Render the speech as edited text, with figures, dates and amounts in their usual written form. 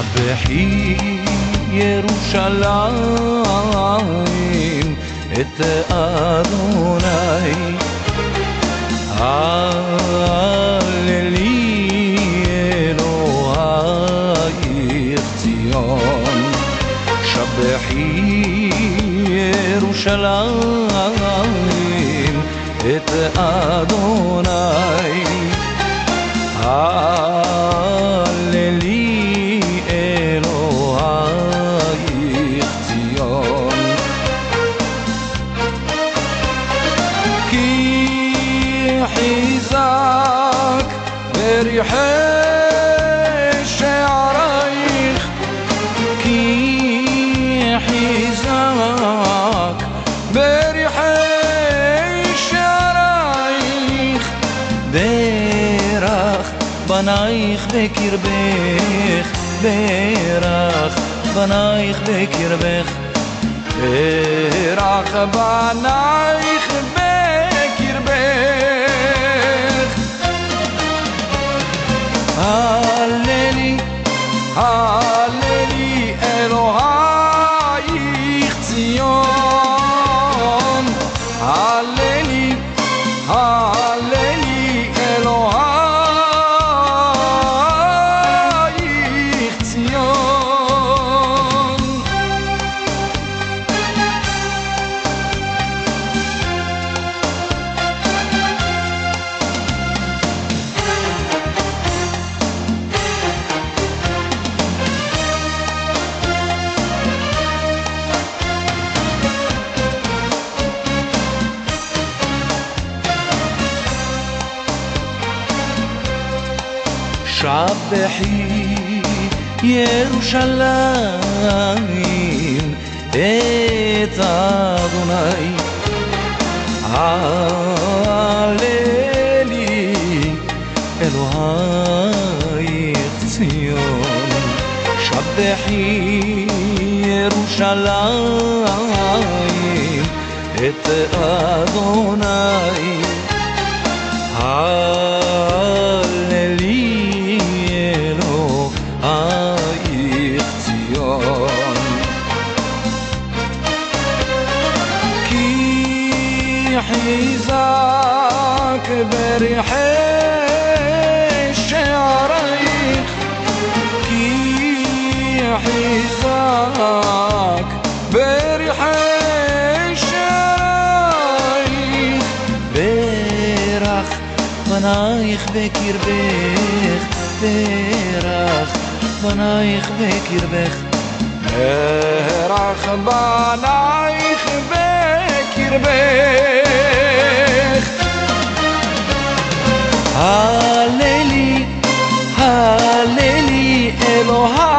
שבחי ירושלים את אדוני, הללי אלוהיך ציון. שבחי ירושלים את אדוני, הללי אלוהיך ציון. כי חיזק בריחי שערייך, כי חיזק בריחי שערייך, ברך בנייך בקרבך, ברך בנייך בקרבך, ברך בנייך בקרבך. הללי הללי אלוהיך ציון, הללי הללי אלוהיך ציון. שבחי ירושלים את אדוני, הללי אלוהיך ציון. שבחי ירושלים את אדוני, הללי אלוהיך ציון. כי חיזק בריחי שערייך, כי חיזק בריחי שערייך, ברך בנייך בקרבך, ברך בנייך בקרבך, ברך בנייך בקרבך. הללי הללי אלוהיך